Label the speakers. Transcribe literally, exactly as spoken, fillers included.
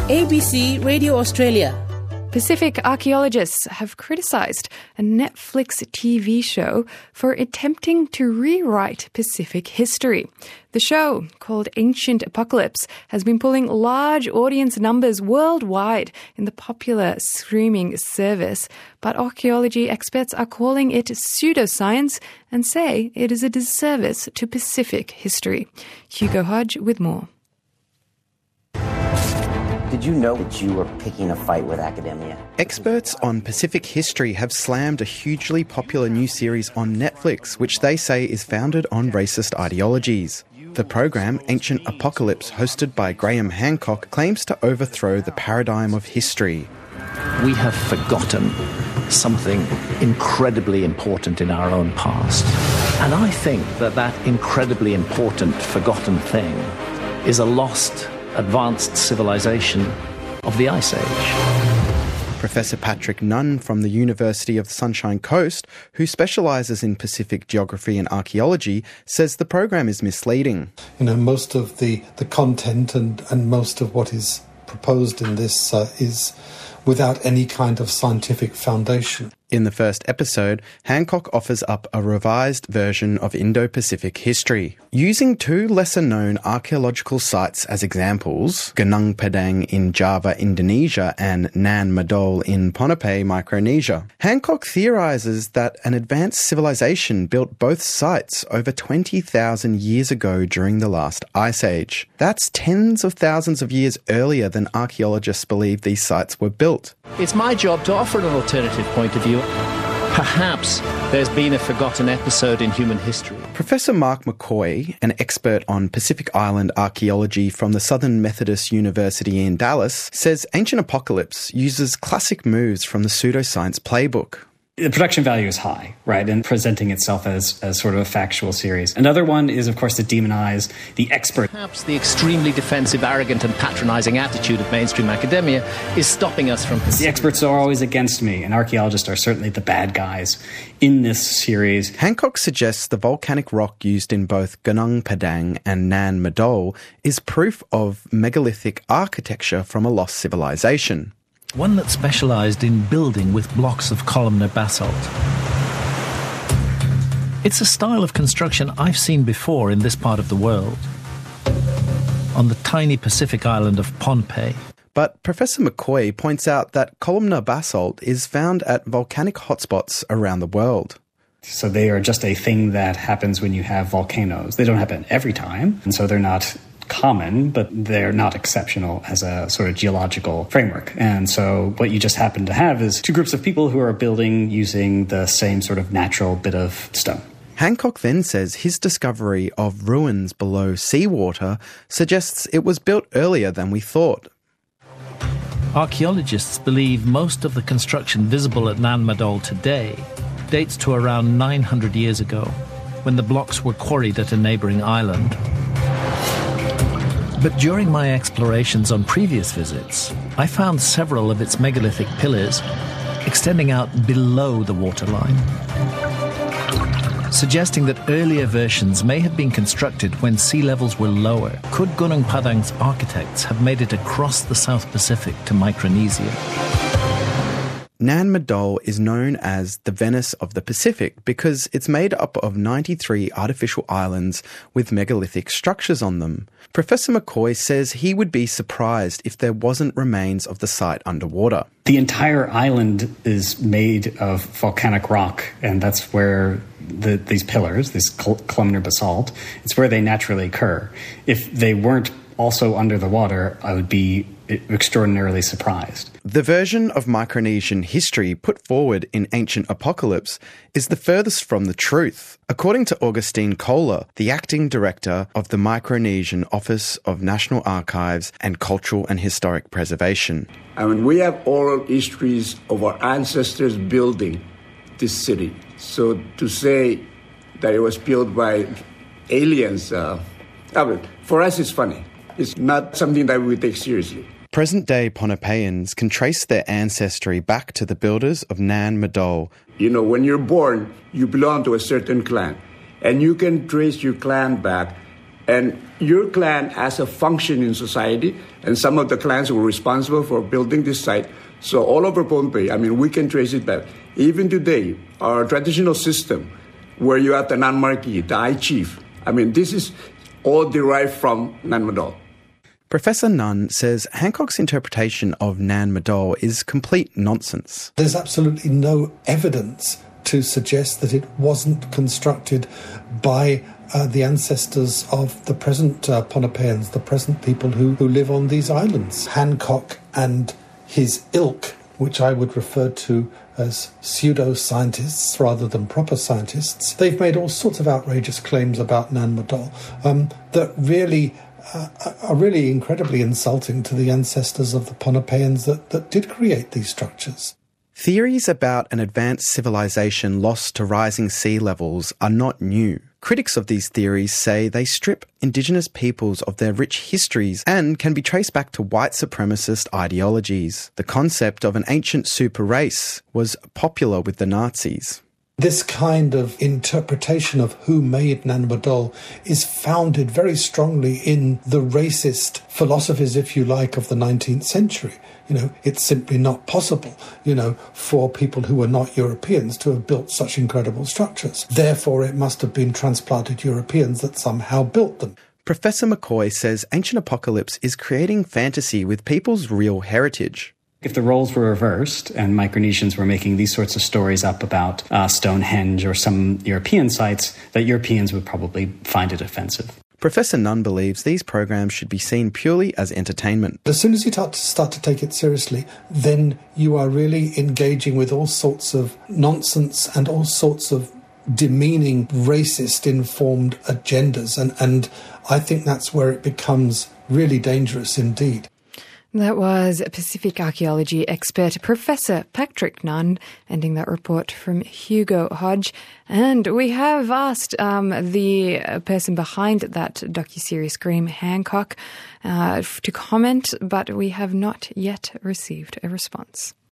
Speaker 1: A B C Radio Australia.
Speaker 2: Pacific archaeologists have criticised a Netflix T V show for attempting to rewrite Pacific history. The show, called Ancient Apocalypse, has been pulling large audience numbers worldwide in the popular streaming service, but archaeology experts are calling it pseudoscience and say it is a disservice to Pacific history. Hugo Hodge with more.
Speaker 3: Did you know that you were picking a fight with academia?
Speaker 4: Experts on Pacific history have slammed a hugely popular new series on Netflix, which they say is founded on racist ideologies. The program, Ancient Apocalypse, hosted by Graham Hancock, claims to overthrow the paradigm of history.
Speaker 5: We have forgotten something incredibly important in our own past. And I think that that incredibly important forgotten thing is a lost advanced civilization of the Ice Age.
Speaker 4: Professor Patrick Nunn from the University of the Sunshine Coast, who specialises in Pacific geography and archaeology, says the program is misleading.
Speaker 6: You know, most of the, the content and, and most of what is proposed in this uh, is without any kind of scientific foundation.
Speaker 4: In the first episode, Hancock offers up a revised version of Indo-Pacific history. Using two lesser-known archaeological sites as examples, Gunung Padang in Java, Indonesia, and Nan Madol in Ponape, Micronesia, Hancock theorises that an advanced civilization built both sites over twenty thousand years ago during the last Ice Age. That's tens of thousands of years earlier than archaeologists believe these sites were built.
Speaker 5: It's my job to offer an alternative point of view. Perhaps there's been a forgotten episode in human history.
Speaker 4: Professor Mark McCoy, an expert on Pacific Island archaeology from the Southern Methodist University in Dallas, says Ancient Apocalypse uses classic moves from the pseudoscience playbook.
Speaker 7: The production value is high, right, in presenting itself as, as sort of a factual series. Another one is, of course, to demonize the expert.
Speaker 5: Perhaps the extremely defensive, arrogant and patronizing attitude of mainstream academia is stopping us from...
Speaker 7: The experts are always against me, and archaeologists are certainly the bad guys in this series.
Speaker 4: Hancock suggests the volcanic rock used in both Gunung Padang and Nan Madol is proof of megalithic architecture from a lost civilization.
Speaker 5: One that specialised in building with blocks of columnar basalt. It's a style of construction I've seen before in this part of the world, on the tiny Pacific island of Pohnpei.
Speaker 4: But Professor McCoy points out that columnar basalt is found at volcanic hotspots around the world.
Speaker 7: So they are just a thing that happens when you have volcanoes. They don't happen every time, and so they're not common, but they're not exceptional as a sort of geological framework. And so what you just happen to have is two groups of people who are building using the same sort of natural bit of stone.
Speaker 4: Hancock then says his discovery of ruins below seawater suggests it was built earlier than we thought.
Speaker 5: Archaeologists believe most of the construction visible at Nan Madol today dates to around nine hundred years ago, when the blocks were quarried at a neighbouring island. But during my explorations on previous visits, I found several of its megalithic pillars extending out below the waterline, suggesting that earlier versions may have been constructed when sea levels were lower. Could Gunung Padang's architects have made it across the South Pacific to Micronesia?
Speaker 4: Nan Madol is known as the Venice of the Pacific because it's made up of ninety-three artificial islands with megalithic structures on them. Professor McCoy says he would be surprised if there wasn't remains of the site underwater.
Speaker 7: The entire island is made of volcanic rock, and that's where the, these pillars, this col- columnar basalt, it's where they naturally occur. If they weren't also under the water, I would be extraordinarily surprised.
Speaker 4: The version of Micronesian history put forward in Ancient Apocalypse is the furthest from the truth. According to Augustine Kohler, the acting director of the Micronesian Office of National Archives and Cultural and Historic Preservation.
Speaker 8: I mean, we have oral histories of our ancestors building this city. So to say that it was built by aliens, uh, I mean, for us it's funny. It's not something that we take seriously.
Speaker 4: Present-day Pohnpeians can trace their ancestry back to the builders of Nan Madol.
Speaker 8: You know, when you're born, you belong to a certain clan, and you can trace your clan back And your clan has a function in society, and some of the clans were responsible for building this site. So all over Pohnpei, I mean, we can trace it back. Even today, our traditional system, where you have the Nanmarki, the High Chief, I mean, this is all derived from Nan Madol.
Speaker 4: Professor Nunn says Hancock's interpretation of Nan Madol is complete nonsense.
Speaker 6: There's absolutely no evidence to suggest that it wasn't constructed by uh, the ancestors of the present uh, Pohnpeians, the present people who, who live on these islands. Hancock and his ilk, which I would refer to as pseudo-scientists rather than proper scientists, they've made all sorts of outrageous claims about Nan Madol um, that really uh, are really incredibly insulting to the ancestors of the Pohnpeians that, that did create these structures.
Speaker 4: Theories about an advanced civilization lost to rising sea levels are not new. Critics of these theories say they strip Indigenous peoples of their rich histories and can be traced back to white supremacist ideologies. The concept of an ancient super race was popular with the Nazis.
Speaker 6: This kind of interpretation of who made Nan Madol is founded very strongly in the racist philosophies, if you like, of the nineteenth century. You know, it's simply not possible, you know, for people who were not Europeans to have built such incredible structures. Therefore, it must have been transplanted Europeans that somehow built them.
Speaker 4: Professor McCoy says Ancient Apocalypse is creating fantasy with people's real heritage.
Speaker 7: If the roles were reversed and Micronesians were making these sorts of stories up about uh, Stonehenge or some European sites, that Europeans would probably find it offensive.
Speaker 4: Professor Nunn believes these programs should be seen purely as entertainment.
Speaker 6: As soon as you start to take it seriously, then you are really engaging with all sorts of nonsense and all sorts of demeaning, racist-informed agendas. And, and I think that's where it becomes really dangerous indeed.
Speaker 2: That was Pacific archaeology expert Professor Patrick Nunn, ending that report from Hugo Hodge. And we have asked um, the person behind that docuseries, Graham Hancock, uh, to comment, but we have not yet received a response.